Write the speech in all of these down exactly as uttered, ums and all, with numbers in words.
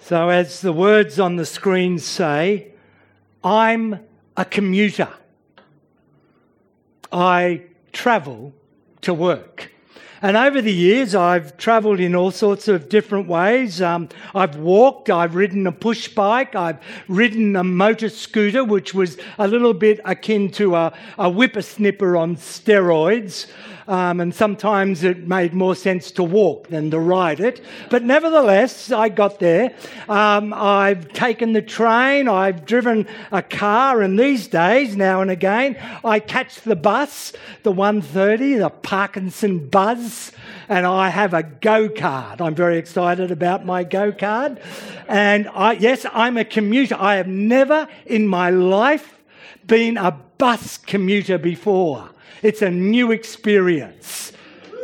So as the words on the screen say, I'm a commuter. I travel to work. And over the years, I've travelled in all sorts of different ways. Um, I've walked, I've ridden a push bike, I've ridden a motor scooter, which was a little bit akin to a, a whippersnipper on steroids. Um, and sometimes it made more sense to walk than to ride it. But nevertheless, I got there. Um, I've taken the train, I've driven a car, and these days, now and again, I catch the bus, the one thirty, the Parkinson Buzz, and I have a go-kart. I'm very excited about my go-kart. And I, yes, I'm a commuter. I have never in my life been a bus commuter before. It's a new experience.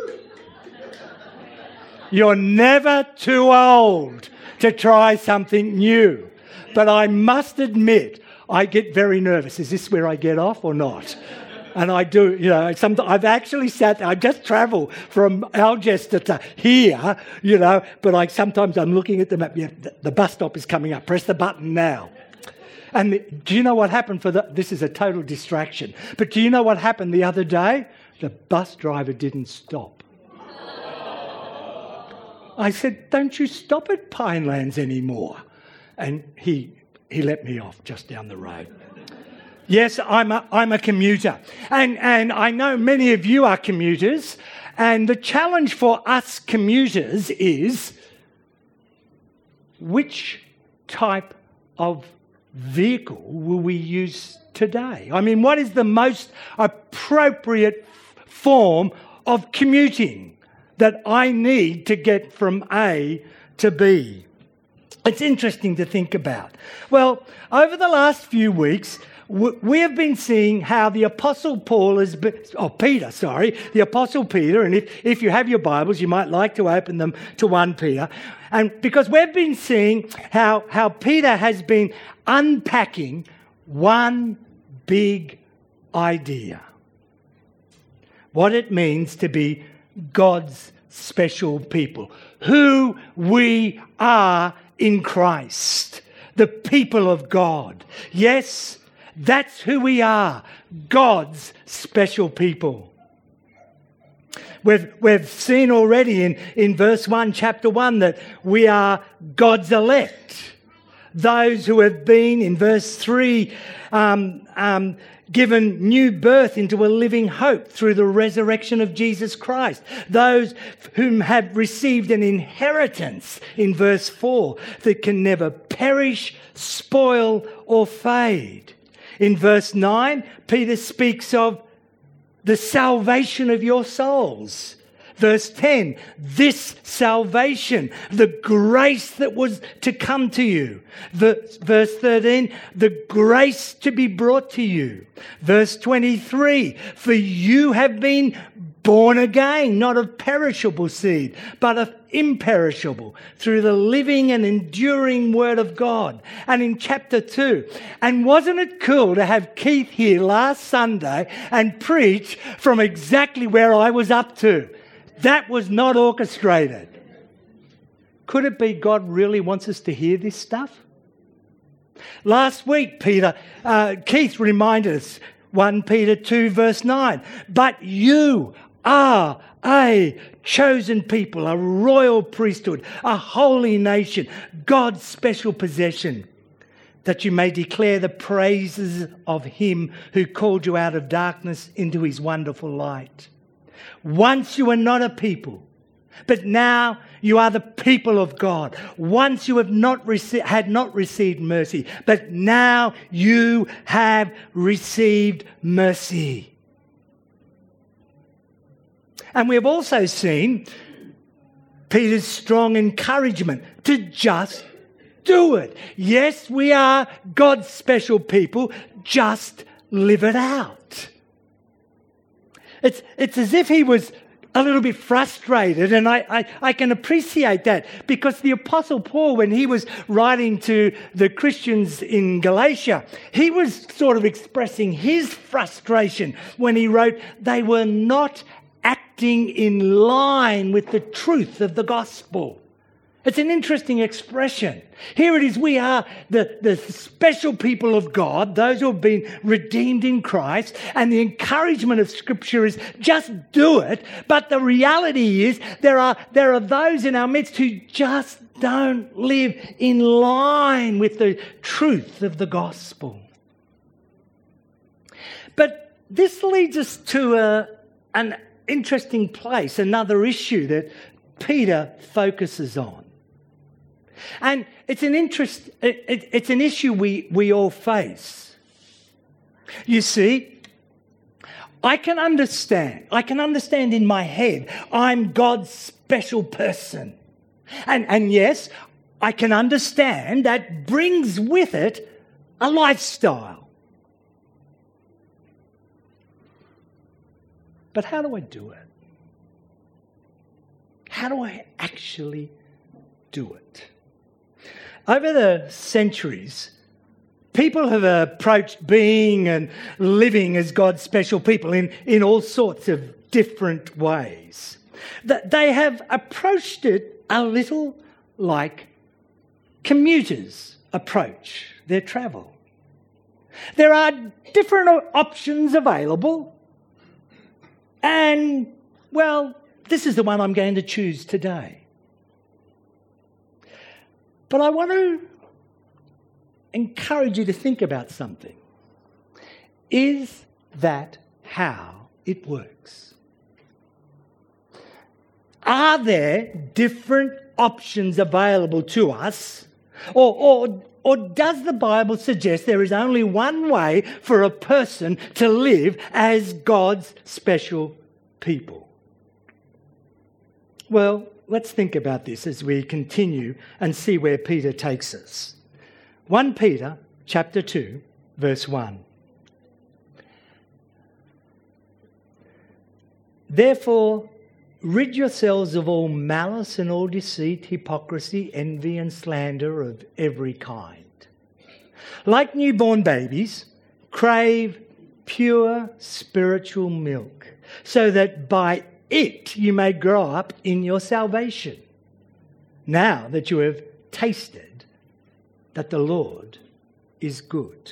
You're never too old to try something new. But I must admit, I get very nervous. Is this where I get off or not? And I do, you know, sometimes I've actually sat there, I just travel from Algester to here, you know, but I sometimes I'm looking at the map, yeah, the, the bus stop is coming up, press the button now. And the, do you know what happened for the... This is a total distraction. But do you know what happened the other day? The bus driver didn't stop. I said, don't you stop at Pinelands anymore? And he he let me off just down the road. Yes, I'm a, I'm a commuter. And, and I know many of you are commuters. And the challenge for us commuters is which type of vehicle will we use today? I mean, what is the most appropriate form of commuting that I need to get from A to B? It's interesting to think about. Well, over the last few weeks, we have been seeing how the Apostle Paul has been, oh, Peter, sorry, the Apostle Peter, and if, if you have your Bibles, you might like to open them to First Peter. And because we've been seeing how, how Peter has been unpacking one big idea. What it means to be God's special people. Who we are in Christ. The people of God. Yes, that's who we are. God's special people. We've, we've seen already in, in verse one, chapter one, that we are God's elect. Those who have been, in verse three, um, um, given new birth into a living hope through the resurrection of Jesus Christ. Those whom have received an inheritance, in verse four, that can never perish, spoil, or fade. In verse nine, Peter speaks of the salvation of your souls. Verse ten, this salvation, the grace that was to come to you. Verse thirteen, the grace to be brought to you. Verse twenty-three, for you have been born again, not of perishable seed, but of imperishable, through the living and enduring word of God. And in chapter two, and wasn't it cool to have Keith here last Sunday and preach from exactly where I was up to? That was not orchestrated. Could it be God really wants us to hear this stuff? Last week, Peter, uh, Keith reminded us, First Peter two verse nine, but you are a chosen people, a royal priesthood, a holy nation, God's special possession, that you may declare the praises of him who called you out of darkness into his wonderful light. Once you were not a people, but now you are the people of God. Once you have not rece- had not received mercy, but now you have received mercy. And we have also seen Peter's strong encouragement to just do it. Yes, we are God's special people. Just live it out. It's, it's as if he was a little bit frustrated, and I, I, I can appreciate that, because the Apostle Paul, when he was writing to the Christians in Galatia, he was sort of expressing his frustration when he wrote they were not acting in line with the truth of the gospel. It's an interesting expression. Here it is, we are the, the special people of God, those who have been redeemed in Christ, and the encouragement of Scripture is just do it. But the reality is there are, there are those in our midst who just don't live in line with the truth of the gospel. But this leads us to a, an interesting place, another issue that Peter focuses on. And it's an interest, it, it, it's an issue we, we all face. You see, I can understand, I can understand in my head, I'm God's special person. And, and yes, I can understand that brings with it a lifestyle. But how do I do it? How do I actually do it? Over the centuries, people have approached being and living as God's special people in, in all sorts of different ways. They have approached it a little like commuters approach their travel. There are different options available, and, well, this is the one I'm going to choose today. But I want to encourage you to think about something. Is that how it works? Are there different options available to us? Or, or, or does the Bible suggest there is only one way for a person to live as God's special people? Well, let's think about this as we continue and see where Peter takes us. First Peter chapter two, verse one. Therefore, rid yourselves of all malice and all deceit, hypocrisy, envy and slander of every kind. Like newborn babies, crave pure spiritual milk, so that by it you may grow up in your salvation, now that you have tasted that the Lord is good.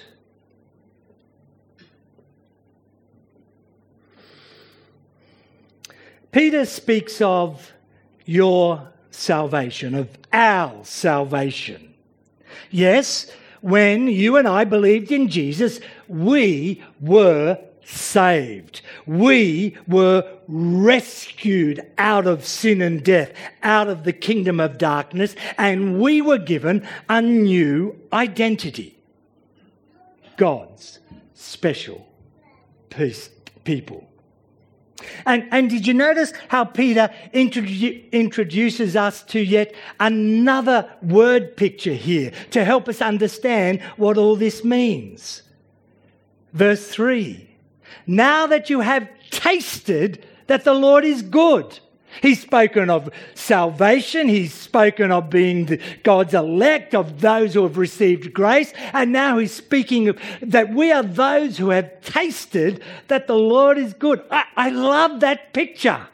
Peter speaks of your salvation, of our salvation. Yes, when you and I believed in Jesus, we were saved. We were rescued out of sin and death, out of the kingdom of darkness, and we were given a new identity. God's special peace, people. And, and did you notice how Peter introdu- introduces us to yet another word picture here to help us understand what all this means? Verse three. Now that you have tasted that the Lord is good. He's spoken of salvation. He's spoken of being the, God's elect, of those who have received grace. And now he's speaking of that we are those who have tasted that the Lord is good. I, I love that picture.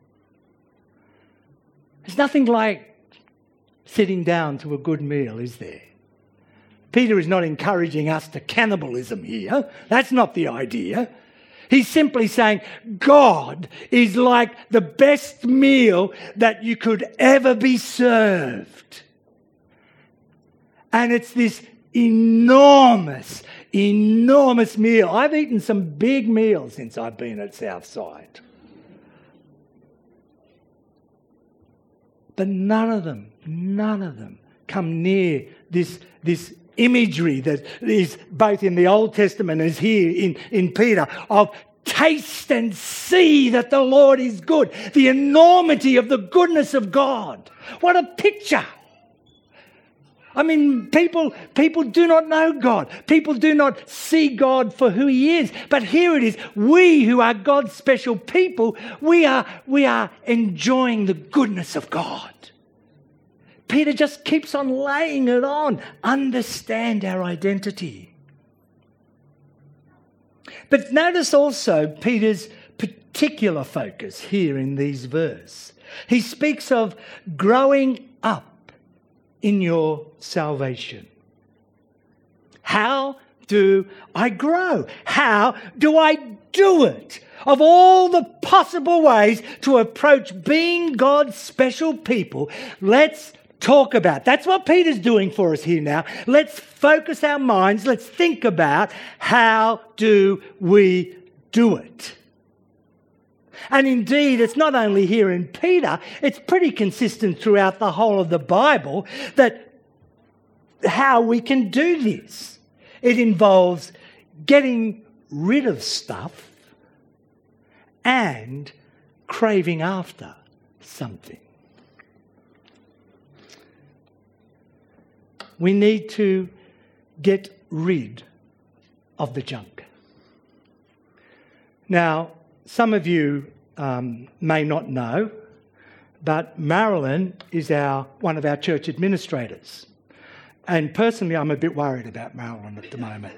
There's nothing like sitting down to a good meal, is there? Peter is not encouraging us to cannibalism here. That's not the idea. He's simply saying God is like the best meal that you could ever be served. And it's this enormous, enormous meal. I've eaten some big meals since I've been at Southside. But none of them, none of them come near this, this imagery that is both in the Old Testament and is here in, in Peter of taste and see that the Lord is good. The enormity of the goodness of God. What a picture. I mean, people, people do not know God. People do not see God for who he is. But here it is. We who are God's special people, we are, we are enjoying the goodness of God. Peter just keeps on laying it on. Understand our identity. But notice also Peter's particular focus here in these verses. He speaks of growing up in your salvation? How do I grow? How do I do it? Of all the possible ways to approach being God's special people, let's talk about. That's what Peter's doing for us here now. Let's focus our minds. Let's think about how do we do it. And indeed, it's not only here in Peter, it's pretty consistent throughout the whole of the Bible that how we can do this. It involves getting rid of stuff and craving after something. We need to get rid of the junk. Now, some of you um, may not know, but Marilyn is our one of our church administrators. And personally, I'm a bit worried about Marilyn at the moment.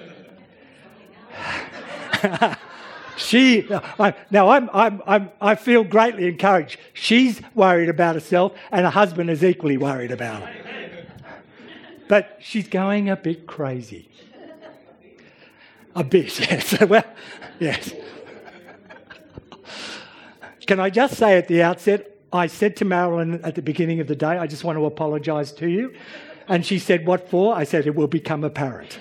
She I, now I'm, I'm, I'm, I feel greatly encouraged. She's worried about herself, and her husband is equally worried about her. But she's going a bit crazy. A bit, yes. Well, yes. Can I just say at the outset, I said to Marilyn at the beginning of the day, I just want to apologise to you. And she said, what for? I said, it will become apparent.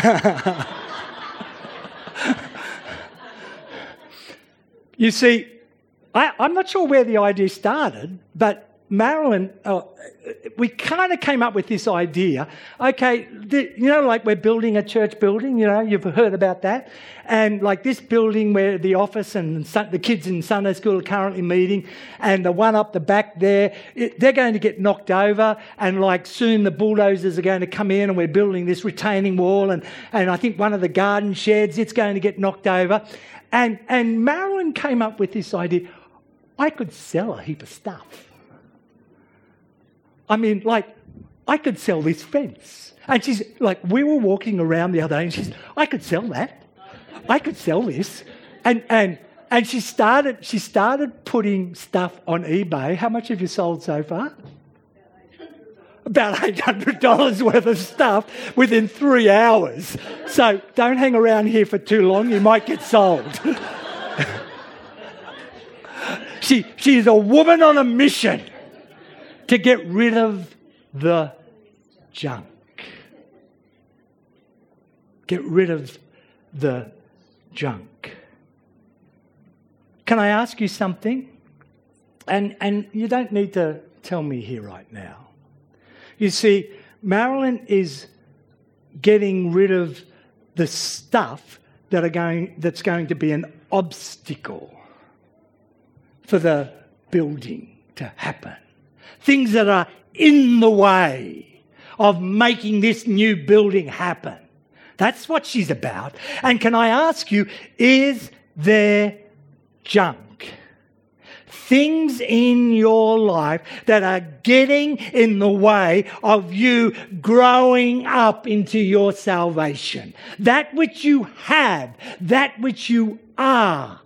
You see, I, I'm not sure where the idea started, but Marilyn, uh, we kind of came up with this idea. Okay, the, you know, like we're building a church building, you know, you've heard about that. And like this building where the office and the kids in Sunday school are currently meeting, and the one up the back there, it, they're going to get knocked over, and like soon the bulldozers are going to come in, and we're building this retaining wall, and, and I think one of the garden sheds, it's going to get knocked over. And, and Marilyn came up with this idea, I could sell a heap of stuff. I mean, like, I could sell this fence. And she's like, we were walking around the other day and she's, I could sell that. I could sell this. And and and she started she started putting stuff on eBay. How much have you sold so far? About eight hundred dollars worth of stuff within three hours. So don't hang around here for too long. You might get sold. she she is a woman on a mission to get rid of the junk. Get rid of the junk. Can I ask you something? And, and you don't need to tell me here right now. You see, Marilyn is getting rid of the stuff that are going, that's going to be an obstacle for the building to happen. Things that are in the way of making this new building happen. That's what she's about. And can I ask you, is there junk? Things in your life that are getting in the way of you growing up into your salvation. That which you have, that which you are.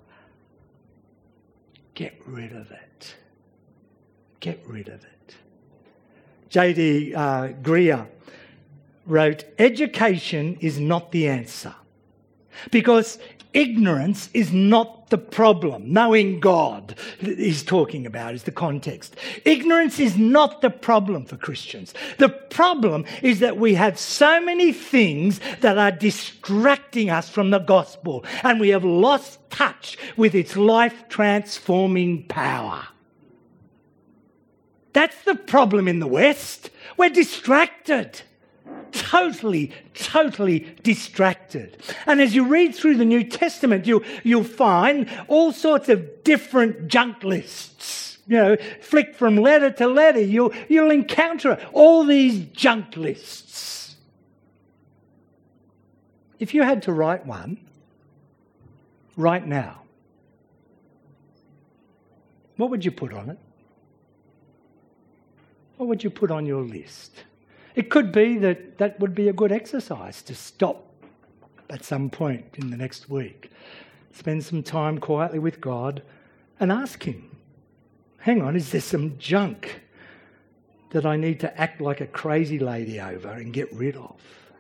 Get rid of it. Get rid of it. J D Uh, Greer wrote, education is not the answer, because ignorance is not the problem. Knowing God, he's talking about, is the context. Ignorance is not the problem for Christians. The problem is that we have so many things that are distracting us from the gospel, and we have lost touch with its life-transforming power. That's the problem in the West. We're distracted. Totally, totally distracted. And as you read through the New Testament, you, you'll find all sorts of different junk lists. You know, flick from letter to letter, you'll, you'll encounter all these junk lists. If you had to write one right now, what would you put on it? What would you put on your list? It could be that that would be a good exercise to stop at some point in the next week. Spend some time quietly with God and ask Him, hang on, is there some junk that I need to act like a crazy lady over and get rid of.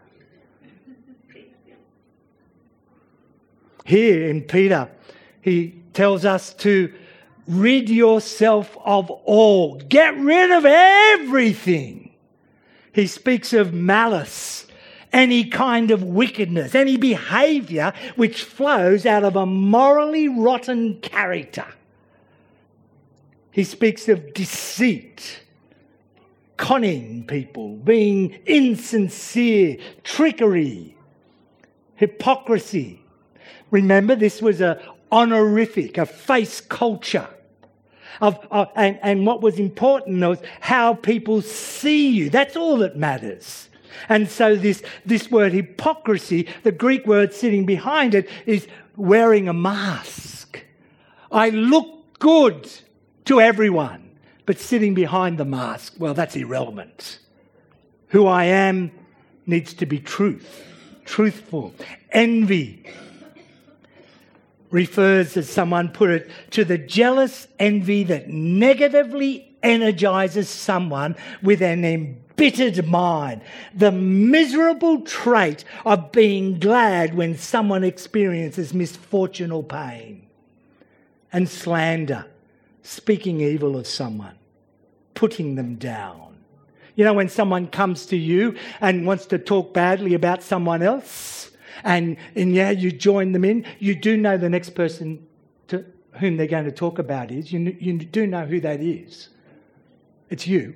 Here in Peter, he tells us to rid yourself of all. Get rid of everything. He speaks of malice, any kind of wickedness, any behaviour which flows out of a morally rotten character. He speaks of deceit, conning people, being insincere, trickery, hypocrisy. Remember, this was a honorific, a face culture. Of, of, and, and what was important was how people see you. That's all that matters. And so this, this word hypocrisy, the Greek word sitting behind it, is wearing a mask. I look good to everyone, but sitting behind the mask, well, that's irrelevant. Who I am needs to be truth, truthful. Envy refers, as someone put it, to the jealous envy that negatively energizes someone with an embittered mind. The miserable trait of being glad when someone experiences misfortune or pain. And slander, speaking evil of someone, putting them down. You know, when someone comes to you and wants to talk badly about someone else, and, and yeah, you join them in, you do know the next person to whom they're going to talk about is. You, you do know who that is. It's you.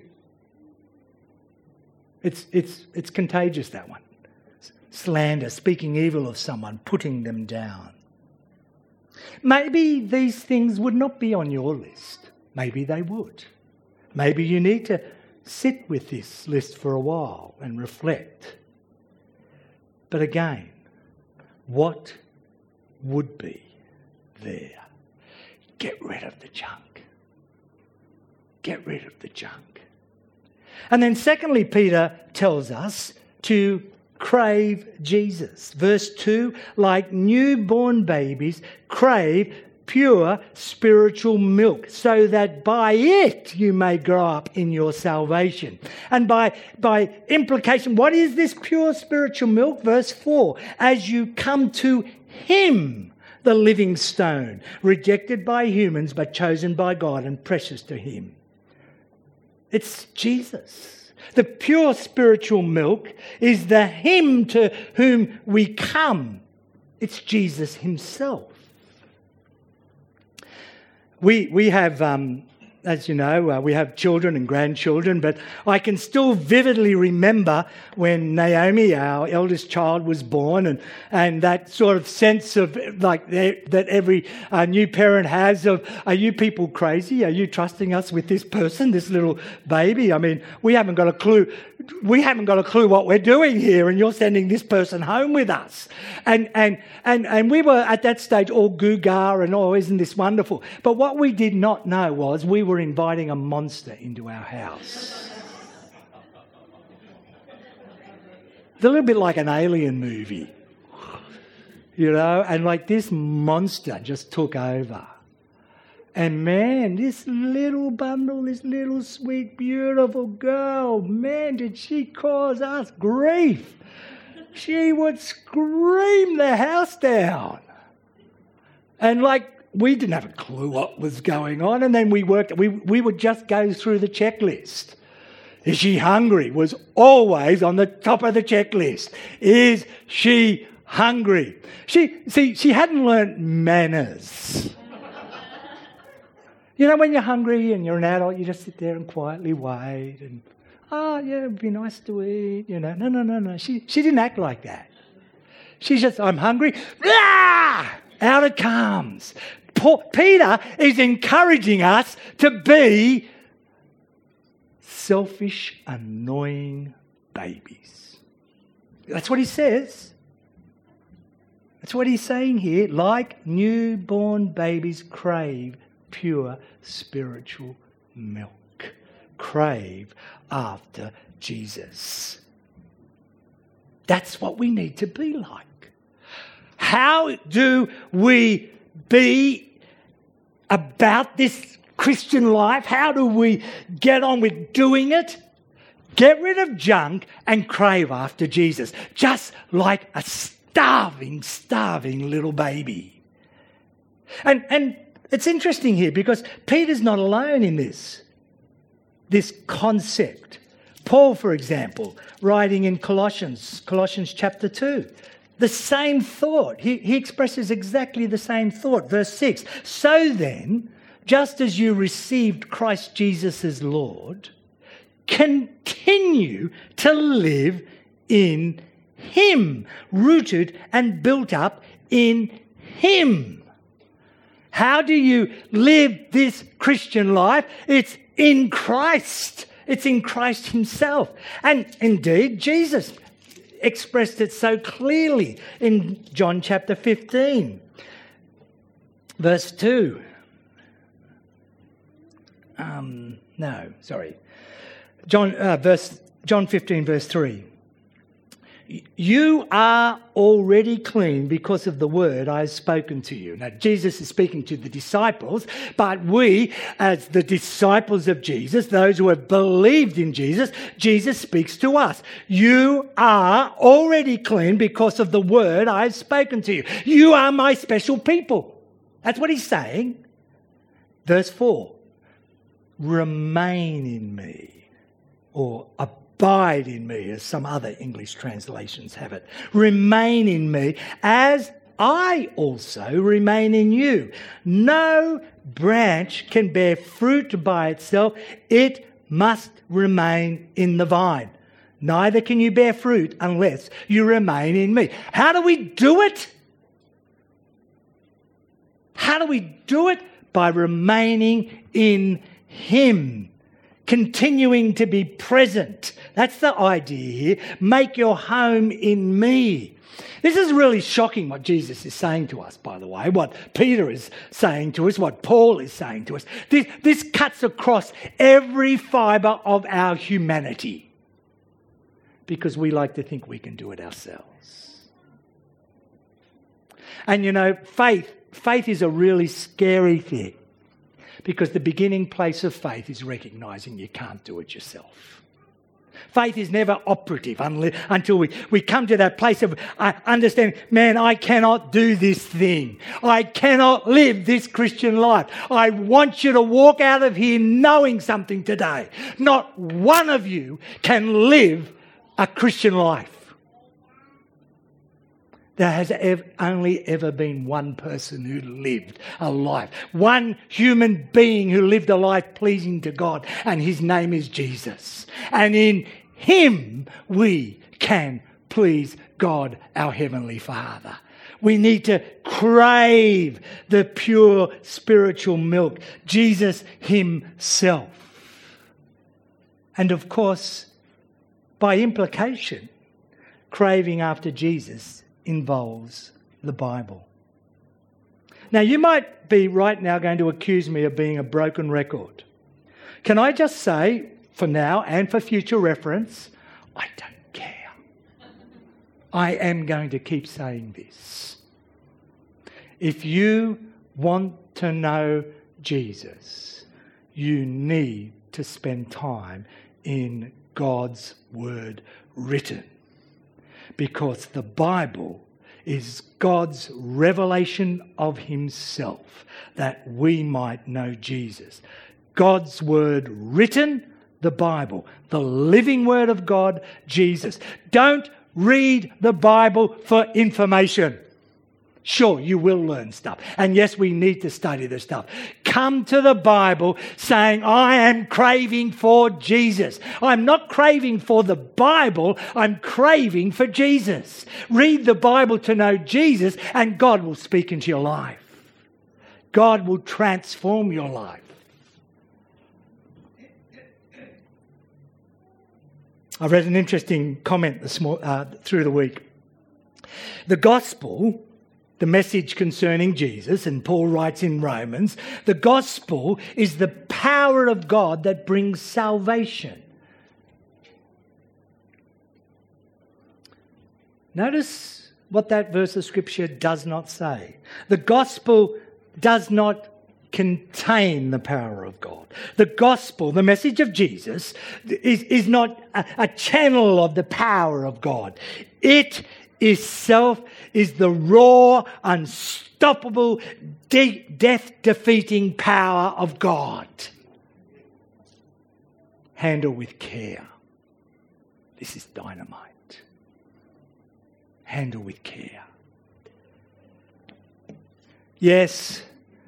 It's, it's, it's contagious, that one. Slander, speaking evil of someone, putting them down. Maybe these things would not be on your list. Maybe they would. Maybe you need to sit with this list for a while and reflect. But again, what would be there? Get rid of the junk. Get rid of the junk. And then secondly, Peter tells us to crave Jesus. Verse two, like newborn babies, crave pure spiritual milk, so that by it you may grow up in your salvation. And by, by implication, what is this pure spiritual milk? Verse four, as you come to him, the living stone, rejected by humans but chosen by God and precious to him. It's Jesus. The pure spiritual milk is the him to whom we come. It's Jesus himself. We we have, um, as you know, uh, we have children and grandchildren, but I can still vividly remember when Naomi, our eldest child, was born, and, and that sort of sense of like that every uh, new parent has of, are you people crazy? Are you trusting us with this person, this little baby? I mean, we haven't got a clue. We haven't got a clue what we're doing here, and you're sending this person home with us. And and and and we were at that stage all goo-ga and, oh, isn't this wonderful? But what we did not know was we were inviting a monster into our house. It's a little bit like an alien movie, you know, and like this monster just took over. And man, this little bundle, this little sweet, beautiful girl, man, did she cause us grief. She would scream the house down. And like, we didn't have a clue what was going on. And then we worked, we, we would just go through the checklist. Is she hungry? Was always on the top of the checklist. Is she hungry? She, see, she hadn't learnt manners. You know, when you're hungry and you're an adult, you just sit there and quietly wait and, oh, yeah, it'd be nice to eat, you know. No, no, no, no. She she didn't act like that. She's just, I'm hungry. Ah! Out it comes. Paul, Peter is encouraging us to be selfish, annoying babies. That's what he says. That's what he's saying here. Like newborn babies crave pure spiritual milk. Crave after Jesus. That's what we need to be like. How do we be about this Christian life? How do we get on with doing it? Get rid of junk and crave after Jesus, just like a starving, starving little baby. And, and it's interesting here because Peter's not alone in this, this concept. Paul, for example, writing in Colossians, Colossians chapter two, the same thought. He, he expresses exactly the same thought. Verse six, so then, just as you received Christ Jesus as Lord, continue to live in Him, rooted and built up in Him. How do you live this Christian life? It's in Christ. It's in Christ Himself. And indeed, Jesus expressed it so clearly in John chapter fifteen, verse two. Um, no, sorry. John, uh, verse, John fifteen, verse three. You are already clean because of the word I have spoken to you. Now, Jesus is speaking to the disciples, but we, as the disciples of Jesus, those who have believed in Jesus, Jesus speaks to us. You are already clean because of the word I have spoken to you. You are my special people. That's what he's saying. Verse four. Remain in me, or abide in me, as some other English translations have it. Remain in me as I also remain in you. No branch can bear fruit by itself. It must remain in the vine. Neither can you bear fruit unless you remain in me. How do we do it? How do we do it? By remaining in Him. Continuing to be present. That's the idea here. Make your home in me. This is really shocking what Jesus is saying to us, by the way, what Peter is saying to us, what Paul is saying to us. This, this cuts across every fibre of our humanity because we like to think we can do it ourselves. And you know, faith, faith is a really scary thing. Because the beginning place of faith is recognising you can't do it yourself. Faith is never operative unless, until we, we come to that place of uh, understanding, man, I cannot do this thing. I cannot live this Christian life. I want you to walk out of here knowing something today. Not one of you can live a Christian life. There has ever, only ever been one person who lived a life. One human being who lived a life pleasing to God, and his name is Jesus. And in Him we can please God, our Heavenly Father. We need to crave the pure spiritual milk, Jesus Himself. And of course, by implication, craving after Jesus involves the Bible. Now, you might be right now going to accuse me of being a broken record. Can I just say, for now and for future reference, I don't care. I am going to keep saying this. If you want to know Jesus, you need to spend time in God's Word written. Because the Bible is God's revelation of Himself that we might know Jesus. God's Word written, the Bible, the living Word of God, Jesus. Don't read the Bible for information. Sure, you will learn stuff. And yes, we need to study the stuff. Come to the Bible saying, I am craving for Jesus. I'm not craving for the Bible. I'm craving for Jesus. Read the Bible to know Jesus and God will speak into your life. God will transform your life. I read an interesting comment this mo- uh, through the week. The gospel, the message concerning Jesus, and Paul writes in Romans, the gospel is the power of God that brings salvation. Notice what that verse of Scripture does not say. The gospel does not contain the power of God. The gospel, the message of Jesus, is, is not a, a channel of the power of God. It itself is the raw, unstoppable, de- death-defeating power of God. Handle with care. This is dynamite. Handle with care. Yes.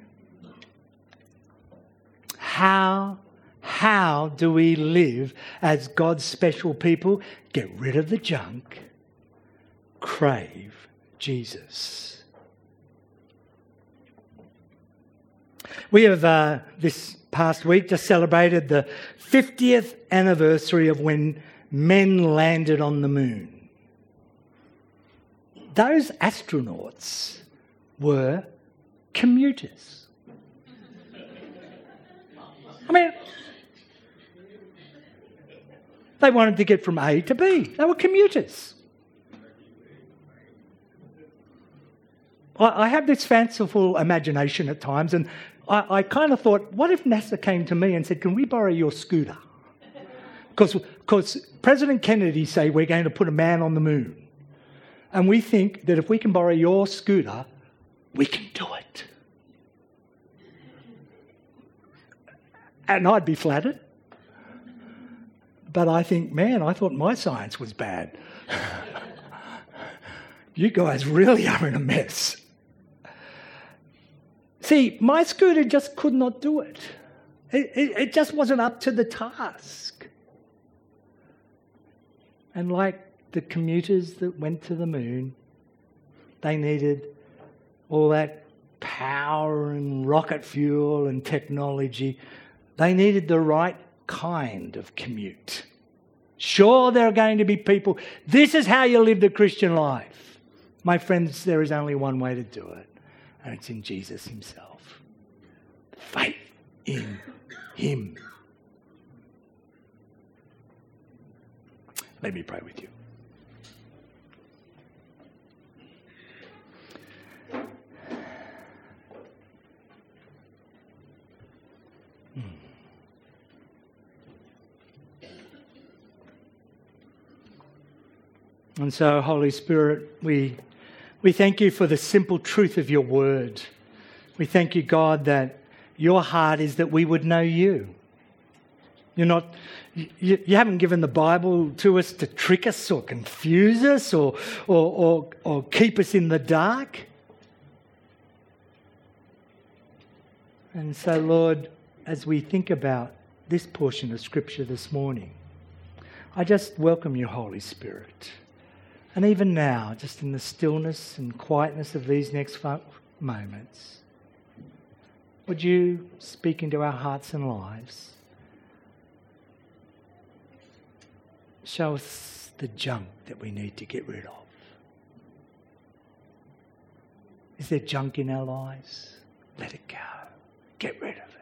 How, how do we live as God's special people? Get rid of the junk. Crave Jesus. We have, uh, this past week, just celebrated the fiftieth anniversary of when men landed on the moon. Those astronauts were commuters. I mean, they wanted to get from A to B. They were commuters. I, I have this fanciful imagination at times, and I, I kind of thought, what if NASA came to me and said, can we borrow your scooter? Because President Kennedy said we're going to put a man on the moon. And we think that if we can borrow your scooter, we can do it. And I'd be flattered. But I think, man, I thought my science was bad. You guys really are in a mess. See, my scooter just could not do it. It, it. it just wasn't up to the task. And like the commuters that went to the moon, they needed all that power and rocket fuel and technology. They needed the right kind of commute. Sure, there are going to be people, this is how you live the Christian life. My friends, there is only one way to do it, and it's in Jesus himself. Faith in him. Let me pray with you. And so, Holy Spirit, we we thank you for the simple truth of your word. We thank you, God, that your heart is that we would know you. You're not, you, you haven't given the Bible to us to trick us or confuse us or, or, or, or keep us in the dark. And so, Lord, as we think about this portion of Scripture this morning, I just welcome you, Holy Spirit. And even now, just in the stillness and quietness of these next moments, would you speak into our hearts and lives? Show us the junk that we need to get rid of. Is there junk in our lives? Let it go. Get rid of it.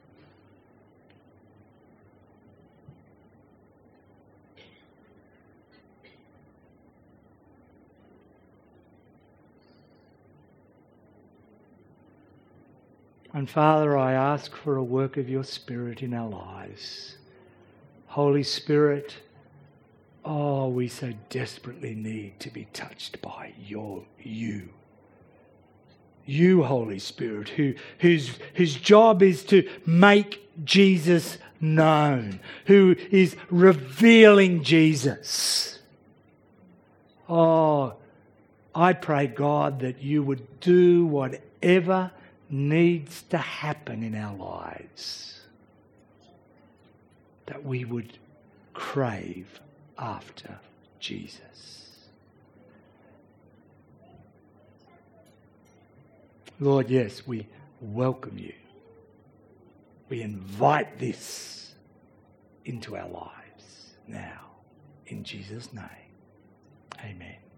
And Father, I ask for a work of your Spirit in our lives. Holy Spirit, oh, we so desperately need to be touched by your you. You, Holy Spirit, who, whose, whose job is to make Jesus known, who is revealing Jesus. Oh, I pray, God, that you would do whatever needs to happen in our lives, that we would crave after Jesus. Lord, yes, we welcome you. We invite this into our lives now, in Jesus' name. Amen.